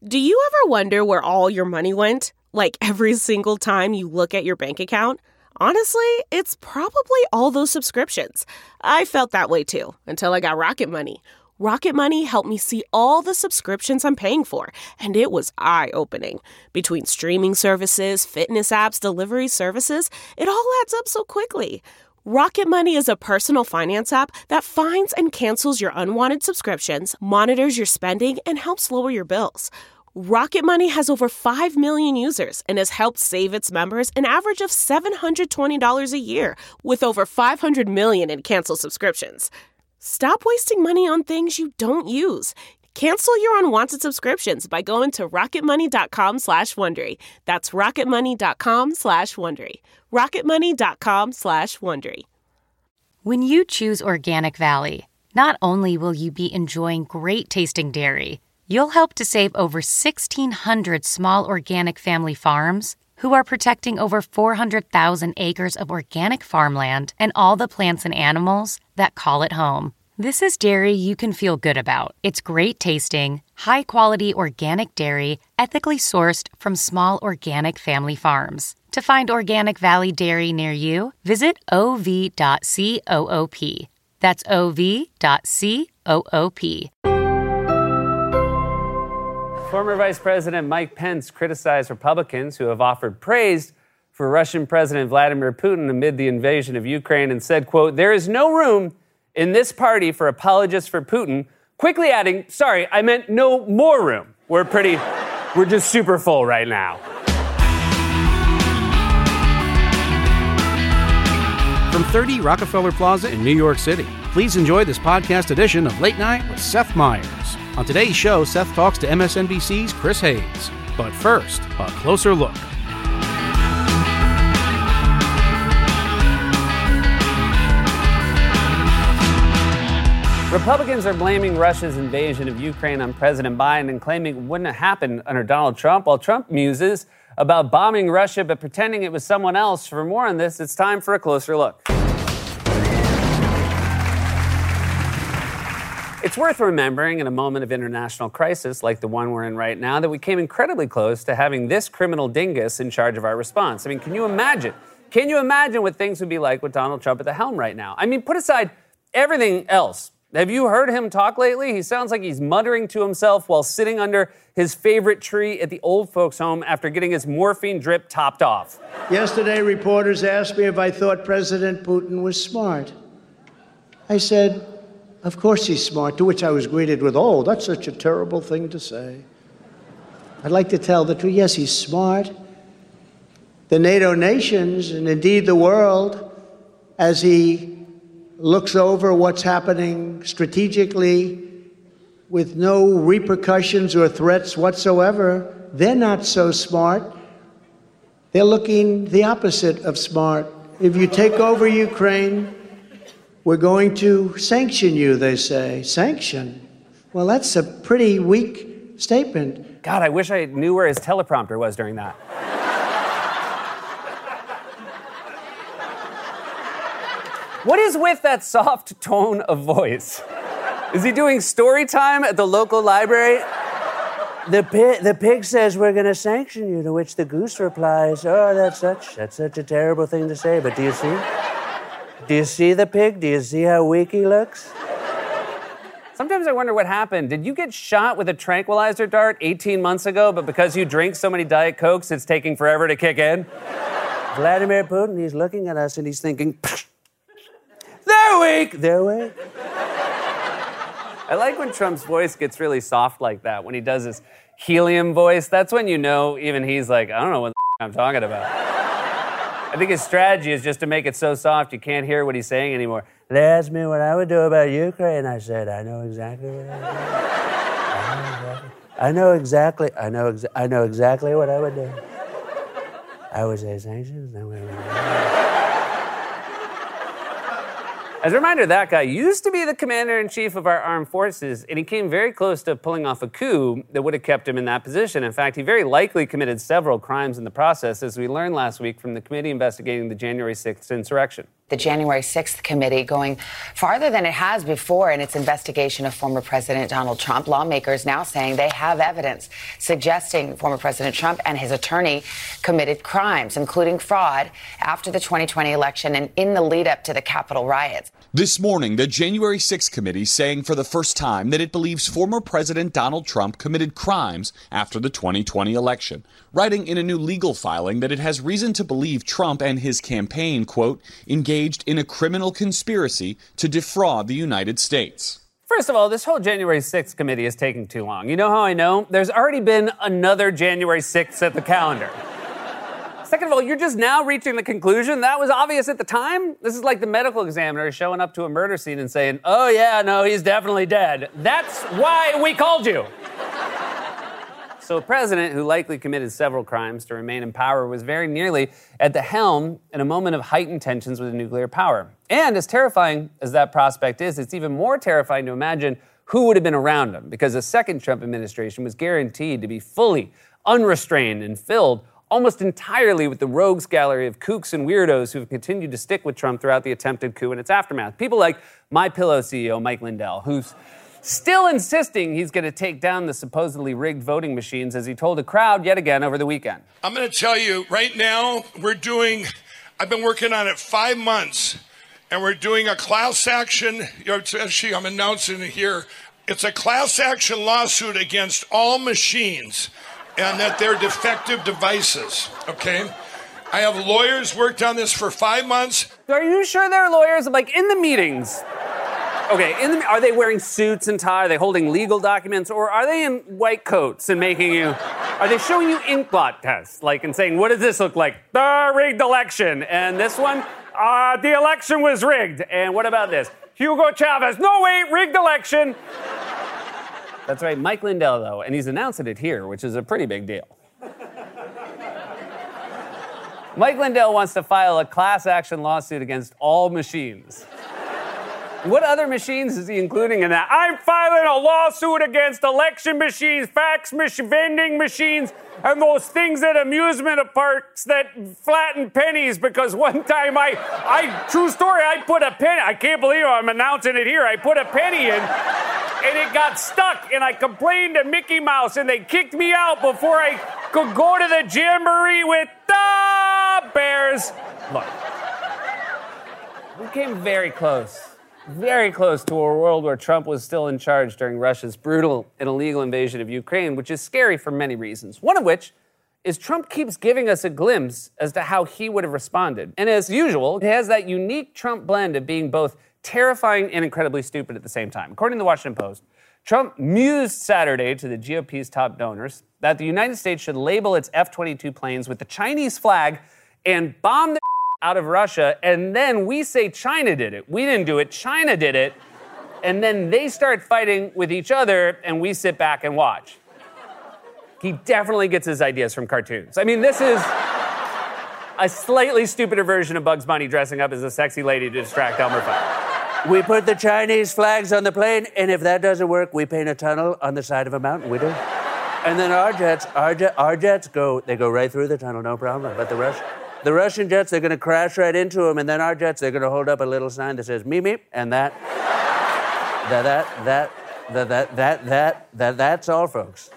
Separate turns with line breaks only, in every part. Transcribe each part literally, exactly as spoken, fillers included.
Do you ever wonder where all your money went? Like every single time you look at your bank account? Honestly, it's probably all those subscriptions. I felt that way too, until I got Rocket Money. Rocket Money helped me see all the subscriptions I'm paying for, and it was eye-opening. Between streaming services, fitness apps, delivery services, it all adds up so quickly. Rocket Money is a personal finance app that finds and cancels your unwanted subscriptions, monitors your spending, and helps lower your bills. Rocket Money has over five million users and has helped save its members an average of seven hundred twenty dollars a year, with over five hundred million in canceled subscriptions. Stop wasting money on things you don't use. Cancel your unwanted subscriptions by going to rocketmoney.com slash Wondery. That's rocketmoney.com slash Wondery. rocketmoney.com slash Wondery.
When you choose Organic Valley, not only will you be enjoying great tasting dairy, you'll help to save over sixteen hundred small organic family farms who are protecting over four hundred thousand acres of organic farmland and all the plants and animals that call it home. This is dairy you can feel good about. It's great tasting, high-quality organic dairy, ethically sourced from small organic family farms. To find Organic Valley Dairy near you, visit o v dot coop. That's o v dot coop.
Former Vice President Mike Pence criticized Republicans who have offered praise for Russian President Vladimir Putin amid the invasion of Ukraine and said, quote, "There is no room in this party for apologists for Putin," quickly adding, "Sorry, I meant no more room. We're pretty, we're just super full right now."
From thirty Rockefeller Plaza in New York City, please enjoy this podcast edition of Late Night with Seth Meyers. On today's show, Seth talks to M S N B C's Chris Hayes. But first, a closer look.
Republicans are blaming Russia's invasion of Ukraine on President Biden and claiming it wouldn't have happened under Donald Trump, while Trump muses about bombing Russia but pretending it was someone else. For more on this, it's time for a closer look. It's worth remembering in a moment of international crisis like the one we're in right now that we came incredibly close to having this criminal dingus in charge of our response. I mean, can you imagine? Can you imagine what things would be like with Donald Trump at the helm right now? I mean, put aside everything else. Have you heard him talk lately? He sounds like he's muttering to himself while sitting under his favorite tree at the old folks' home after getting his morphine drip topped off.
Yesterday, reporters asked me if I thought President Putin was smart. I said, of course he's smart, to which I was greeted with, "Oh, that's such a terrible thing to say." I'd like to tell the truth. Yes, he's smart. The NATO nations, and indeed the world, as he looks over what's happening strategically with no repercussions or threats whatsoever, they're not so smart. They're looking the opposite of smart. If you take over Ukraine, we're going to sanction you, they say. Sanction? Well, that's a pretty weak statement.
God, I wish I knew where his teleprompter was during that. What is with that soft tone of voice? Is he doing story time at the local library? The pig, the pig says we're going to sanction you, to which the goose replies, "Oh, that's such, that's such a terrible thing to say, but do you see? Do you see the pig? Do you see how weak he looks?" Sometimes I wonder what happened. Did you get shot with a tranquilizer dart eighteen months ago, but because you drink so many Diet Cokes, it's taking forever to kick in? Vladimir Putin, he's looking at us and he's thinking, "They're weak, they're weak." I like when Trump's voice gets really soft like that, when he does his helium voice. That's when you know even he's like, I don't know what the I'm talking about. I think his strategy is just to make it so soft you can't hear what he's saying anymore. They asked me what I would do about Ukraine. I said, I know exactly what I would do. I know exactly, I know, exa- I know exactly what I would do. I would say sanctions, then we would. As a reminder, that guy used to be the commander-in-chief of our armed forces, and he came very close to pulling off a coup that would have kept him in that position. In fact, he very likely committed several crimes in the process, as we learned last week from the committee investigating the January sixth insurrection.
The January sixth committee going farther than it has before in its investigation of former President Donald Trump. Lawmakers now saying they have evidence suggesting former President Trump and his attorney committed crimes, including fraud, after the twenty twenty election and in the lead up to the Capitol riots.
This morning, the January sixth committee saying for the first time that it believes former President Donald Trump committed crimes after the twenty twenty election, writing in a new legal filing that it has reason to believe Trump and his campaign, quote, engaged in a criminal conspiracy to defraud the United States.
First of all, this whole January sixth committee is taking too long. You know how I know? There's already been another January sixth at the calendar. Second of all, you're just now reaching the conclusion that was obvious at the time. This is like the medical examiner showing up to a murder scene and saying, oh yeah, no, he's definitely dead. That's why we called you. So a president who likely committed several crimes to remain in power was very nearly at the helm in a moment of heightened tensions with nuclear power. And as terrifying as that prospect is, it's even more terrifying to imagine who would have been around him, because a second Trump administration was guaranteed to be fully unrestrained and filled almost entirely with the rogues gallery of kooks and weirdos who have continued to stick with Trump throughout the attempted coup and its aftermath. People like MyPillow C E O Mike Lindell, who's still insisting he's going to take down the supposedly rigged voting machines, as he told a crowd yet again over the weekend.
I'm going to tell you, right now, we're doing, I've been working on it five months, and we're doing a class action, you know, actually I'm announcing it here, it's a class action lawsuit against all machines, and that they're defective devices, okay? I have lawyers worked on this for five months.
Are you sure they're lawyers? Like, in the meetings... Okay, in the, are they wearing suits and tie? Are they holding legal documents? Or are they in white coats and making you... Are they showing you ink blot tests? Like, and saying, what does this look like? The rigged election. And this one? Uh, the election was rigged. And what about this? Hugo Chavez. No, wait, rigged election. That's right, Mike Lindell, though. And he's announcing it here, which is a pretty big deal. Mike Lindell wants to file a class action lawsuit against all machines. What other machines is he including in that? I'm filing a lawsuit against election machines, fax machines, vending machines, and those things at amusement parks that flatten pennies, because one time I, I, true story, I put a penny, I can't believe I'm announcing it here, I put a penny in, and it got stuck, and I complained to Mickey Mouse, and they kicked me out before I could go to the jamboree with the Bears. Look, we came very close. Very close to a world where Trump was still in charge during Russia's brutal and illegal invasion of Ukraine, which is scary for many reasons. One of which is Trump keeps giving us a glimpse as to how he would have responded. And as usual, he has that unique Trump blend of being both terrifying and incredibly stupid at the same time. According to the Washington Post, Trump mused Saturday to the G O P's top donors that the United States should label its F twenty-two planes with the Chinese flag and bomb the out of Russia, and then we say China did it. We didn't do it, China did it, and then they start fighting with each other, and we sit back and watch. He definitely gets his ideas from cartoons. I mean, this is a slightly stupider version of Bugs Bunny dressing up as a sexy lady to distract Elmer Fudd.
We put the Chinese flags on the plane, and if that doesn't work, we paint a tunnel on the side of a mountain. We do. And then our jets, our, jet, our jets go, they go right through the tunnel, no problem. But the Russian... The Russian jets, they're going to crash right into them, and then our jets, they're going to hold up a little sign that says, meep, meep, and that, that, that, that, that, that, that, that, that, that's all, folks.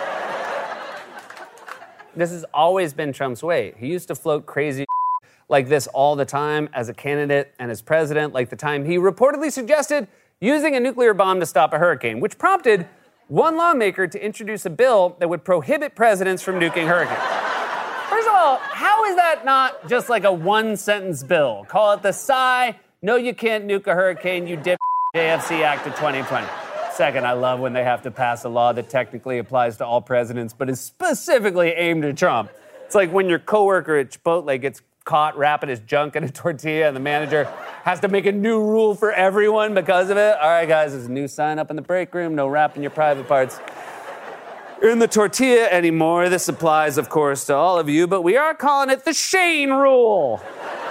This has always been Trump's way. He used to float crazy like this all the time as a candidate and as president, like the time he reportedly suggested using a nuclear bomb to stop a hurricane, which prompted one lawmaker to introduce a bill that would prohibit presidents from nuking hurricanes. First of all, how is that not just like a one-sentence bill? Call it the Sigh, no you can't nuke a hurricane, you dip J F C Act of twenty twenty. Second, I love when they have to pass a law that technically applies to all presidents, but is specifically aimed at Trump. It's like when your coworker at Chipotle gets caught wrapping his junk in a tortilla and the manager has to make a new rule for everyone because of it. All right, guys, there's a new sign up in the break room, no wrapping your private parts in the tortilla anymore. This applies, of course, to all of you, but we are calling it the Shane Rule.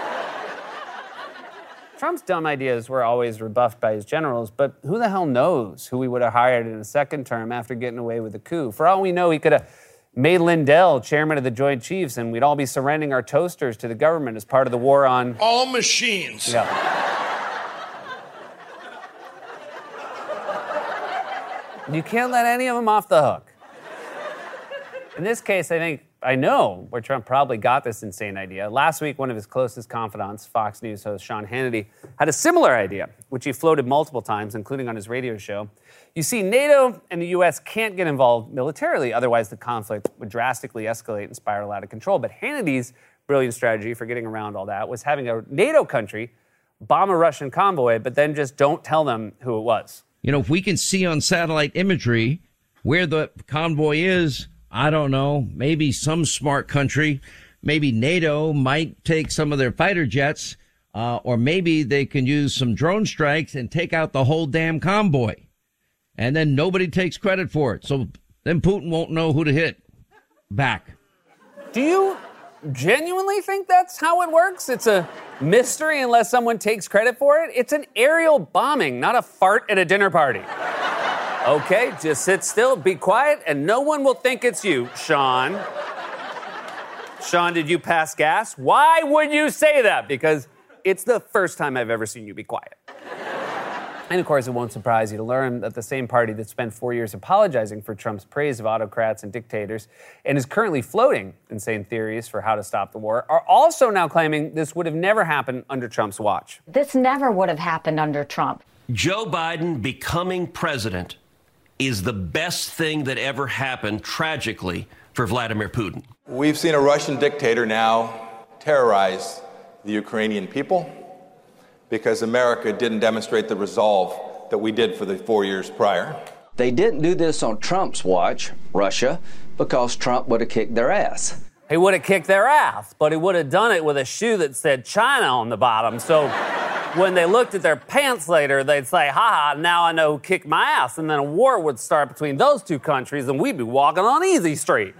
Trump's dumb ideas were always rebuffed by his generals, but who the hell knows who he would have hired in a second term after getting away with the coup? For all we know, he could have May Lindell, chairman of the Joint Chiefs, and we'd all be surrendering our toasters to the government as part of the war on...
all machines.
Yeah. You can't let any of them off the hook. In this case, I think, I know where Trump probably got this insane idea. Last week, one of his closest confidants, Fox News host Sean Hannity, had a similar idea, which he floated multiple times, including on his radio show. You see, NATO and the U S can't get involved militarily, otherwise the conflict would drastically escalate and spiral out of control. But Hannity's brilliant strategy for getting around all that was having a NATO country bomb a Russian convoy, but then just don't tell them who it was.
You know, if we can see on satellite imagery where the convoy is, I don't know, maybe some smart country, maybe NATO might take some of their fighter jets, uh, or maybe they can use some drone strikes and take out the whole damn convoy. And then nobody takes credit for it. So then Putin won't know who to hit back.
Do you genuinely think that's how it works? It's a mystery unless someone takes credit for it? It's an aerial bombing, not a fart at a dinner party. Okay, just sit still, be quiet, and no one will think it's you, Sean. Sean, did you pass gas? Why would you say that? Because it's the first time I've ever seen you be quiet. And of course, it won't surprise you to learn that the same party that spent four years apologizing for Trump's praise of autocrats and dictators and is currently floating insane theories for how to stop the war are also now claiming this would have never happened under Trump's watch.
This never would have happened under Trump.
Joe Biden becoming president is the best thing that ever happened, tragically, for Vladimir Putin.
We've seen a Russian dictator now terrorize the Ukrainian people because America didn't demonstrate the resolve that we did for the four years prior.
They didn't do this on Trump's watch, Russia, because Trump would have kicked their ass.
He would have kicked their ass, but he would have done it with a shoe that said China on the bottom. So when they looked at their pants later, they'd say, ha ha, now I know who kicked my ass. And then a war would start between those two countries, and we'd be walking on easy street.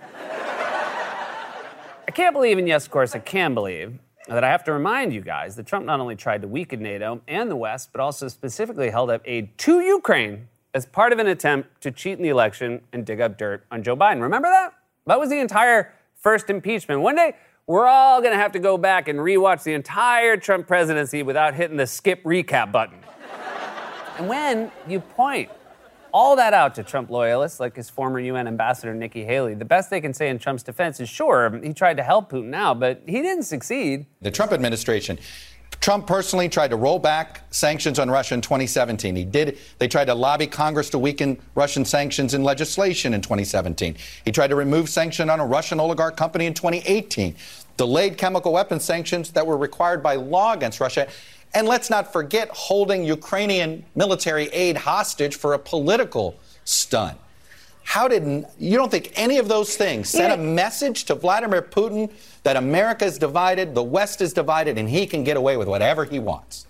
I can't believe, and yes, of course, I can believe, that I have to remind you guys that Trump not only tried to weaken NATO and the West, but also specifically held up aid to Ukraine as part of an attempt to cheat in the election and dig up dirt on Joe Biden. Remember that? That was the entire first impeachment. One day, we're all going to have to go back and rewatch the entire Trump presidency without hitting the skip recap button. And when you point all that out to Trump loyalists like his former U N ambassador Nikki Haley, the best they can say in Trump's defense is, sure, he tried to help Putin out, but he didn't succeed.
The Trump administration, Trump personally tried to roll back sanctions on Russia in twenty seventeen. He did. They tried to lobby Congress to weaken Russian sanctions in legislation in twenty seventeen. He tried to remove sanction on a Russian oligarch company in twenty eighteen. Delayed chemical weapons sanctions that were required by law against Russia. And let's not forget holding Ukrainian military aid hostage for a political stunt. How did you don't think any of those things sent a message to Vladimir Putin that America is divided, the West is divided, and he can get away with whatever he wants?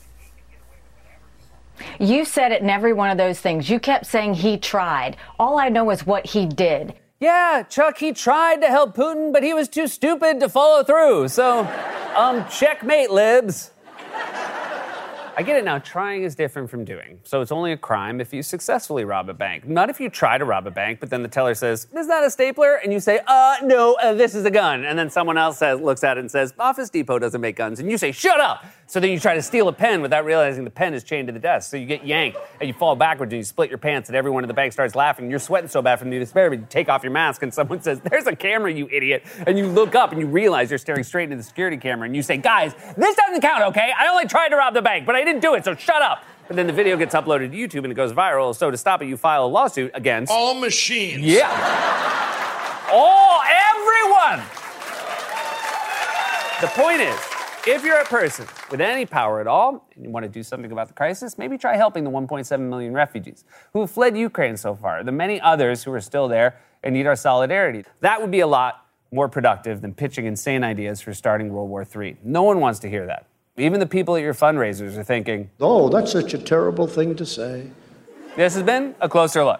You said it in every one of those things. You kept saying he tried. All I know is what he did.
Yeah, Chuck, he tried to help Putin, but he was too stupid to follow through. So, um, checkmate, libs. I get it now. Trying is different from doing. So it's only a crime if you successfully rob a bank. Not if you try to rob a bank, but then the teller says, is that a stapler? And you say, uh, no, uh, this is a gun. And then someone else says, looks at it and says, Office Depot doesn't make guns. And you say, shut up. So then you try to steal a pen without realizing the pen is chained to the desk. So you get yanked and you fall backwards and you split your pants and everyone in the bank starts laughing. You're sweating so bad from the despair, but you take off your mask and someone says, there's a camera, you idiot. And you look up and you realize you're staring straight into the security camera and you say, guys, this doesn't count, okay? I only tried to rob the bank, but I didn't do it, so shut up. But then the video gets uploaded to YouTube and it goes viral. So to stop it, you file a lawsuit against
all machines.
Yeah. All, everyone. The point is, if you're a person with any power at all and you want to do something about the crisis, maybe try helping the one point seven million refugees who have fled Ukraine so far, the many others who are still there and need our solidarity. That would be a lot more productive than pitching insane ideas for starting World War Three. No one wants to hear that. Even the people at your fundraisers are thinking,
oh, that's such a terrible thing to say.
This has been A Closer Look.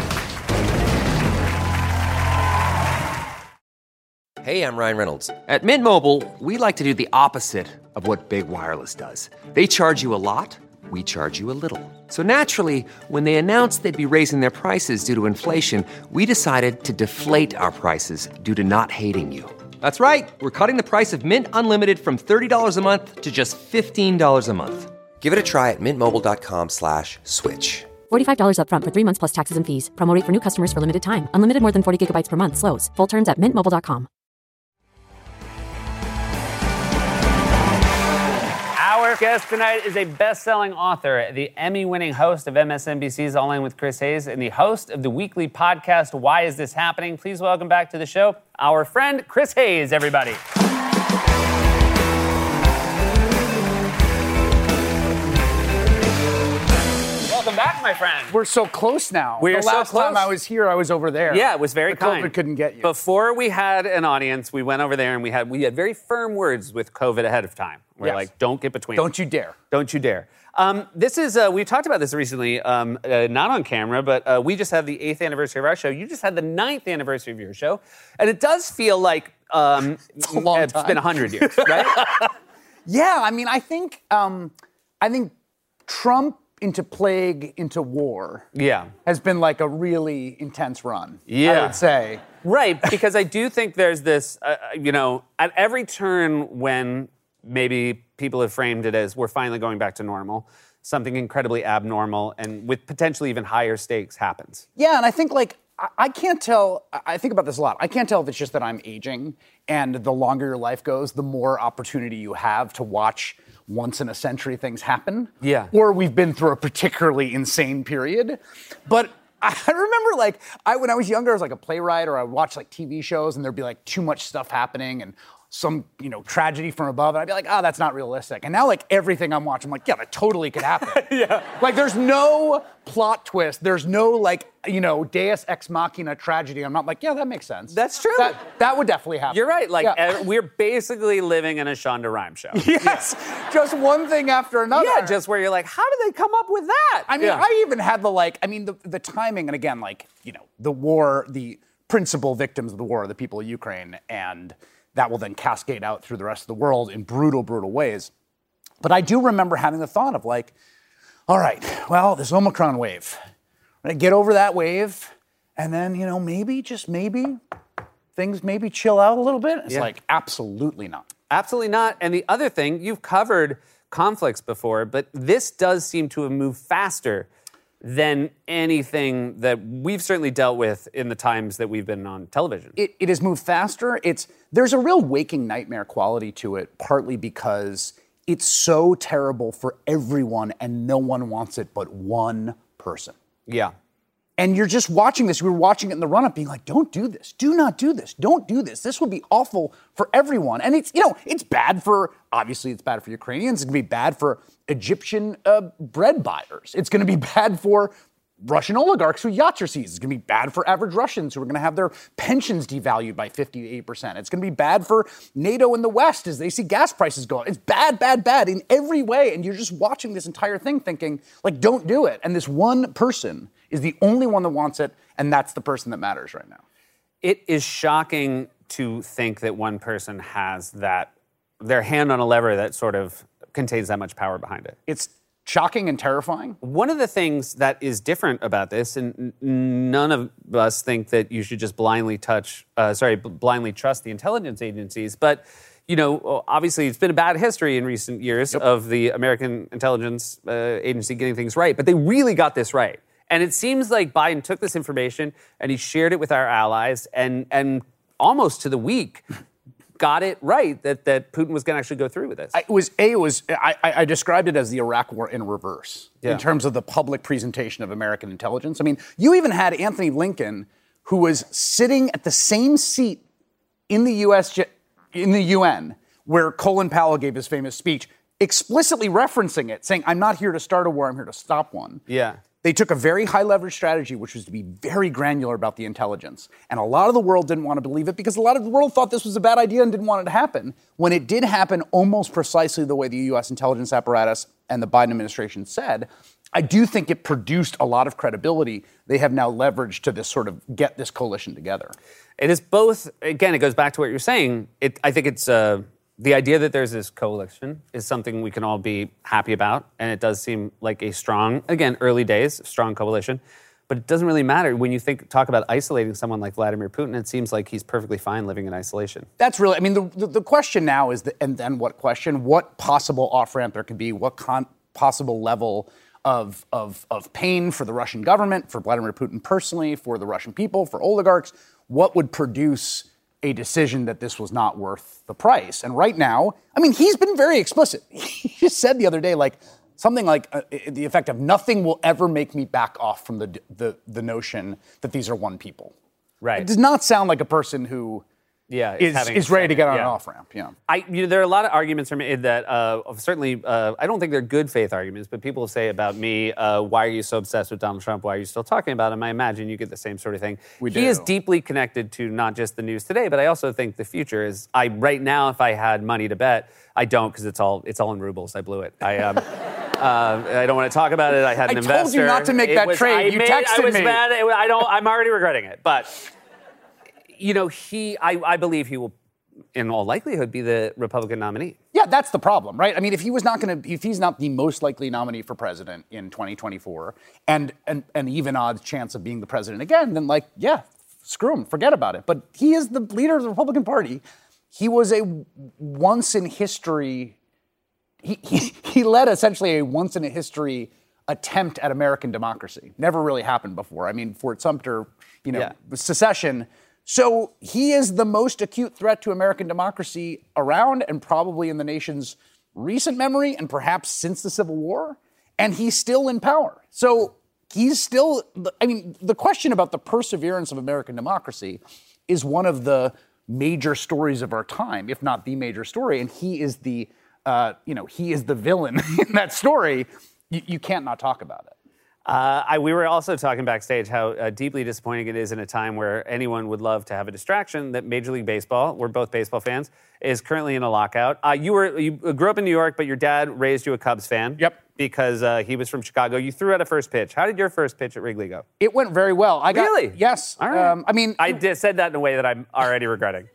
Hey, I'm Ryan Reynolds. At Mint Mobile, we like to do the opposite of what Big Wireless does. They charge you a lot, we charge you a little. So naturally, when they announced they'd be raising their prices due to inflation, we decided to deflate our prices due to not hating you. That's right. We're cutting the price of Mint Unlimited from thirty dollars a month to just fifteen dollars a month. Give it a try at mintmobile.com slash switch.
forty-five dollars up front for three months plus taxes and fees. Promo rate for new customers for limited time. Unlimited more than forty gigabytes per month slows. Full terms at mint mobile dot com.
Our guest tonight is a best-selling author, the Emmy-winning host of M S N B C's All In with Chris Hayes, and the host of the weekly podcast, Why Is This Happening? Please welcome back to the show our friend Chris Hayes, everybody. Welcome back, my friend.
We're so close now.
We're
the last
so close.
time I was here, I was over there.
Yeah, it was very
the
kind.
COVID couldn't get you.
Before we had an audience, we went over there and we had we had very firm words with COVID ahead of time. We're
Yes.
like, don't get between.
Don't you dare.
Don't you dare. Um, this is, uh, we talked about this recently, um, uh, not on camera, but uh, we just had the eighth anniversary of our show. You just had the ninth anniversary of your show. And it does feel like um,
it's a long
it's
time.
been one hundred years, right?
Yeah, I mean, I think, um, I think Trump into plague into war
Yeah.
has been like a really intense run,
Yeah.
I would say.
Right, because I do think there's this, uh, you know, at every turn when maybe people have framed it as we're finally going back to normal, something incredibly abnormal and with potentially even higher stakes happens.
Yeah, and I think like I- I can't tell. I I think about this a lot. I can't tell if it's just that I'm aging, and the longer your life goes, the more opportunity you have to watch once in a century things happen.
Yeah.
Or we've been through a particularly insane period. But I remember like I when I was younger, I was like a playwright, or I would watch like T V shows, and there'd be like too much stuff happening and some, you know, tragedy from above, and I'd be like, oh, that's not realistic. And now, like, everything I'm watching, I'm like, yeah, that totally could happen.
Yeah.
Like, there's no plot twist. There's no, like, you know, Deus Ex Machina tragedy. I'm not like, yeah, that makes sense.
That's true.
That, that would definitely happen.
You're right. Like,
Yeah.
ev- we're basically living in a Shonda Rhimes show.
Yes. Just one thing after another.
Yeah, just where you're like, how did they come up with that?
I mean,
Yeah.
I even had the, like, I mean, the, the timing, and again, like, you know, the war, the principal victims of the war are the people of Ukraine, and that will then cascade out through the rest of the world in brutal, brutal ways. But I do remember having the thought of like, all right, well, this Omicron wave, we're gonna get over that wave, and then, you know, maybe, just maybe, things maybe chill out a little bit. It's
Yeah.
like, absolutely not.
Absolutely not. And the other thing, you've covered conflicts before, but this does seem to have moved faster than anything that we've certainly dealt with in the times that we've been on television.
It, it has moved faster. It's there's a real waking nightmare quality to it, partly because it's so terrible for everyone and no one wants it but one person.
Yeah.
And you're just watching this. We were watching it in the run-up being like, don't do this. Do not do this. Don't do this. This would be awful for everyone. And it's, you know, it's bad for, obviously it's bad for Ukrainians. It's going to be bad for Egyptian uh, bread buyers. It's going to be bad for Russian oligarchs who yachts are seized. It's going to be bad for average Russians who are going to have their pensions devalued by fifty to eighty percent. It's going to be bad for NATO in the West as they see gas prices go up. It's bad, bad, bad in every way. And you're just watching this entire thing thinking, like, don't do it. And this one person is the only one that wants it, and that's the person that matters right now.
It is shocking to think that one person has that, their hand on a lever that sort of contains that much power behind it.
It's shocking and terrifying.
One of the things that is different about this, and n- none of us think that you should just blindly touch, uh, sorry, b- blindly trust the intelligence agencies, but, you know, obviously it's been a bad history in recent years
Yep.
of the American intelligence uh, agency getting things right, but they really got this right. And it seems like Biden took this information and he shared it with our allies and and almost to the week got it right that, that Putin was going to actually go through with this.
I, it was a. It was. I, I described it as the Iraq War in reverse
Yeah.
in terms of the public presentation of American intelligence. I mean, you even had Anthony Lincoln, who was sitting at the same seat in the U S in the U N where Colin Powell gave his famous speech, explicitly referencing it, saying, "I'm not here to start a war. I'm here to stop one."
Yeah.
They took a very high leverage strategy, which was to be very granular about the intelligence. And a lot of the world didn't want to believe it because a lot of the world thought this was a bad idea and didn't want it to happen. When it did happen almost precisely the way the U S intelligence apparatus and the Biden administration said, I do think it produced a lot of credibility they have now leveraged to this sort of get this coalition together.
It is both, again, it goes back to what you're saying. It, I think it's uh, the idea that there's this coalition is something we can all be happy about, and it does seem like a strong, again, early days, strong coalition. But it doesn't really matter. When you think talk about isolating someone like Vladimir Putin, it seems like he's perfectly fine living in isolation.
That's really, I mean, the, the, the question now is, the, and then what question, what possible off-ramp there could be, what con- possible level of, of, of pain for the Russian government, for Vladimir Putin personally, for the Russian people, for oligarchs, what would produce a decision that this was not worth the price? And right now, I mean, he's been very explicit. He just said the other day, like, something like uh, the effect of nothing will ever make me back off from the, the the notion that these are one people.
Right.
It does not sound like a person who
yeah,
is, is ready to get on yeah. an off-ramp. Yeah.
I, you know, there are a lot of arguments from it that uh, certainly, uh, I don't think they're good faith arguments, but people say about me, uh, why are you so obsessed with Donald Trump? Why are you still talking about him? I imagine you get the same sort of thing.
We
he
do.
is deeply connected to not just the news today, but I also think the future is, I right now, if I had money to bet, I don't because it's all it's all in rubles. I blew it. I um, uh, I don't want to talk about it. I had an
I
investor.
told you not to make
It
that
was,
trade.
I
You
made,
texted
I was
me.
mad. It, I don't. I'm already regretting it. But you know, he. I, I believe he will, in all likelihood, be the Republican nominee.
Yeah, that's the problem, right? I mean, if he was not going to, if he's not the most likely nominee for president in twenty twenty-four, and an an even odds chance of being the president again, then like, yeah, screw him, forget about it. But he is the leader of the Republican Party. He was a once in history. He, he, he led essentially a once-in-a-history attempt at American democracy. Never really happened before. I mean, Fort Sumter, you know,
Yeah.
secession. So he is the most acute threat to American democracy around and probably in the nation's recent memory and perhaps since the Civil War. And he's still in power. So he's still, I mean, the question about the perseverance of American democracy is one of the major stories of our time, if not the major story. And he is the Uh, you know, he is the villain in that story. You, you can't not talk about it.
Uh, I, we were also talking backstage how uh, deeply disappointing it is in a time where anyone would love to have a distraction that Major League Baseball, we're both baseball fans, is currently in a lockout. Uh, you were you grew up in New York, but your dad raised you a Cubs fan.
Yep.
Because uh, he was from Chicago. You threw out a first pitch. How did your first pitch at Wrigley go?
It went very well. I got,
Really?
Yes.
All right.
Um, I mean,
I did, said that in a way that I'm already regretting.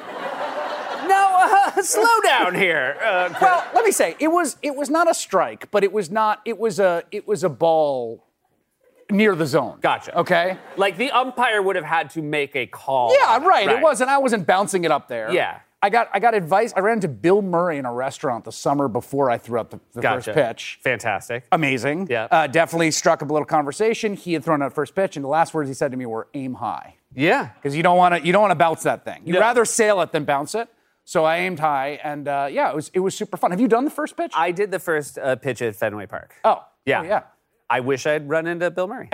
No, uh, slow down here. Uh,
well, let me say it was it was not a strike, but it was not it was a it was a ball near the zone.
Gotcha.
Okay.
Like the umpire would have had to make a call.
Yeah, right. It wasn't. I wasn't bouncing it up there.
Yeah.
I got I got advice. I ran into Bill Murray in a restaurant the summer before I threw out the, the
Gotcha.
first pitch.
Fantastic.
Amazing.
Yeah.
Uh, definitely struck up a little conversation. He had thrown out first pitch, and the last words he said to me were "aim high."
Yeah.
Because you don't want to you don't want to bounce that thing. You'd
No.
rather sail it than bounce it. So I aimed high, and uh, yeah, it was it was super fun. Have you done the first pitch?
I did the first uh, pitch at Fenway Park.
Oh.
Yeah.
Oh, yeah.
I wish I'd run into Bill Murray.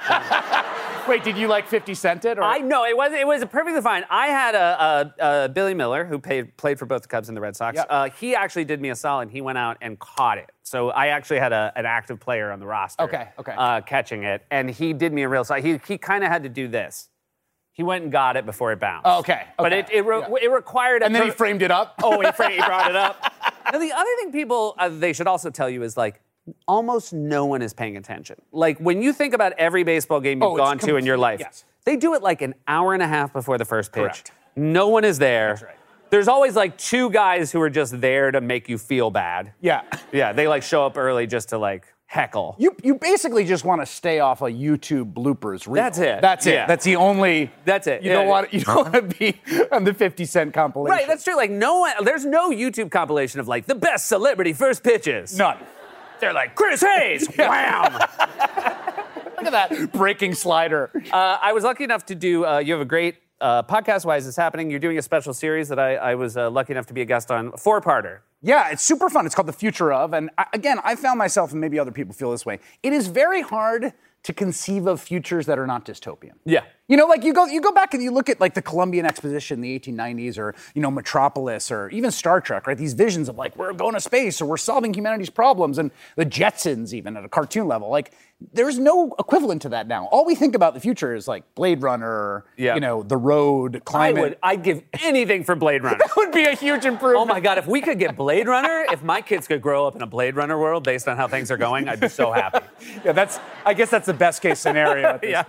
Wait, did you like fifty Cent it? Or?
I no, it was it was perfectly fine. I had a, a, a Billy Miller who paid, played for both the Cubs and the Red Sox.
Yep.
Uh, he actually did me a solid. He went out and caught it. So I actually had a, an active player on the roster.
Okay, okay.
Uh, catching it, and he did me a real solid. He he kind of had to do this. He went and got it before it bounced.
Oh, okay,
But
okay.
it it, re-
Yeah.
it required. A
And then he
per-
framed it up.
Oh, he, framed, he brought it up. Now the other thing people uh, they should also tell you is like. Almost no one is paying attention. Like when you think about every baseball game you've
Oh, it's
gone to in your
complete-
life,
yes.
they do it like an hour and a half before the first pitch.
Correct.
No one is there.
That's right.
There's always like two guys who are just there to make you feel bad.
Yeah.
Yeah, they like show up early just to like heckle.
You you basically just want to stay off a YouTube bloopers reel.
That's it.
That's it.
Yeah.
That's the only.
That's it.
You
Yeah.
don't want you don't want to be on the fifty Cent compilation.
Right, that's true. Like no one, there's no YouTube compilation of like the best celebrity first pitches.
None.
They're like Chris Hayes. Wham.
Look at that breaking slider.
Uh, I was lucky enough to do, uh, you have a great uh, podcast, Why Is This Happening? You're doing a special series that I, I was uh, lucky enough to be a guest on, four-parter.
Yeah, it's super fun. It's called The Future Of. And I, again, I found myself, and maybe other people feel this way, it is very hard to conceive of futures that are not dystopian.
Yeah.
You know, like you go you go back and you look at like the Columbian Exposition in the eighteen nineties or, you know, Metropolis or even Star Trek, right? These visions of like, we're going to space or we're solving humanity's problems and the Jetsons even at a cartoon level. Like, there's no equivalent to that now. All we think about the future is like Blade Runner,
Yeah.
you know, The Road, climate.
I would, I'd give anything for Blade Runner.
That would be a huge improvement.
Oh my God, if we could get Blade Runner, if my kids could grow up in a Blade Runner world based on how things are going, I'd be so happy.
Yeah, that's, I guess that's the best case scenario at this
Yeah.
point.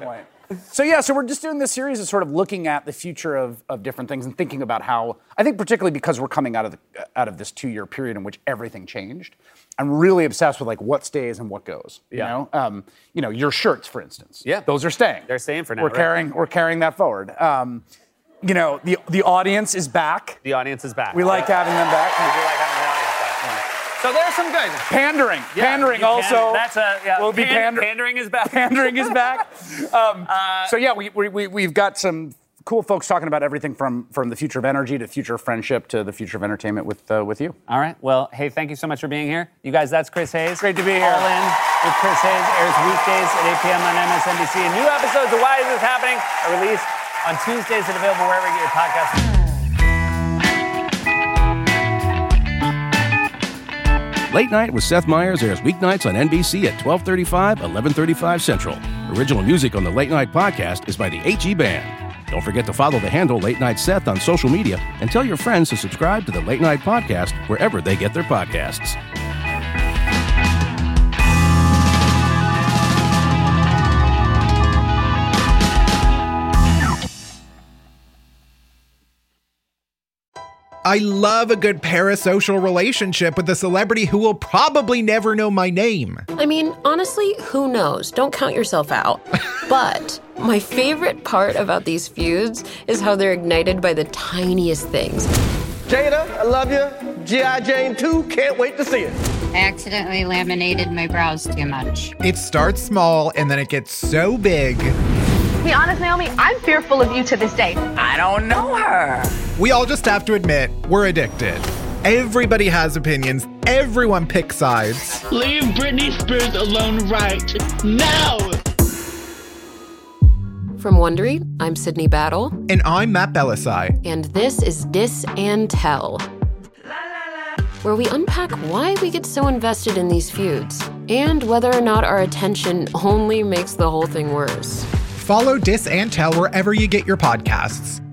So yeah, so we're just doing this series of sort of looking at the future of, of different things and thinking about how, I think particularly because we're coming out of the, out of this two-year period in which everything changed, I'm really obsessed with like what stays and what goes. You
Yeah.
know, um, you know, your shirts, for instance.
Yeah.
Those are staying.
They're staying for now.
We're
right?
carrying we're carrying that forward. Um, you know, the the audience is back.
The audience is back.
We like having them back.
We do like having the audience back. So there's some good.
Pandering.
Yeah,
pandering
you can-
also.
That's a yeah.
will be
pan-
pander-
pandering is back.
Pandering is back. Um,
Uh,
so yeah, we, we we we've got some cool folks talking about everything from from the future of energy to future of friendship to the future of entertainment with uh, with you.
All right. Well, hey, thank you so much for being here. You guys, that's Chris Hayes.
Great to be here.
All In with Chris Hayes airs weekdays at eight p.m. on M S N B C. And new episodes of Why Is This Happening are released on Tuesdays and available wherever you get your podcasts.
Late Night with Seth Meyers airs weeknights on N B C at twelve thirty-five, eleven thirty-five Central. Original music on the Late Night podcast is by the H E Band. Don't forget to follow the handle Late Night Seth on social media and tell your friends to subscribe to the Late Night podcast wherever they get their podcasts.
I love a good parasocial relationship with a celebrity who will probably never know my name.
I mean, honestly, who knows? Don't count yourself out. But my favorite part about these feuds is how they're ignited by the tiniest things.
Jada, I love you. G I. Jane two, can't wait to see it.
I accidentally laminated my brows too much.
It starts small and then it gets so big.
To be honest, Naomi, I'm fearful of you to this day. I don't know her.
We all just have to admit, we're addicted. Everybody has opinions. Everyone picks sides.
Leave Britney Spears alone right now.
From Wondery, I'm Sydney Battle.
And I'm Matt Belisai.
And this is Dis and Tell, where we unpack why we get so invested in these feuds and whether or not our attention only makes the whole thing worse.
Follow Dis and Tell wherever you get your podcasts.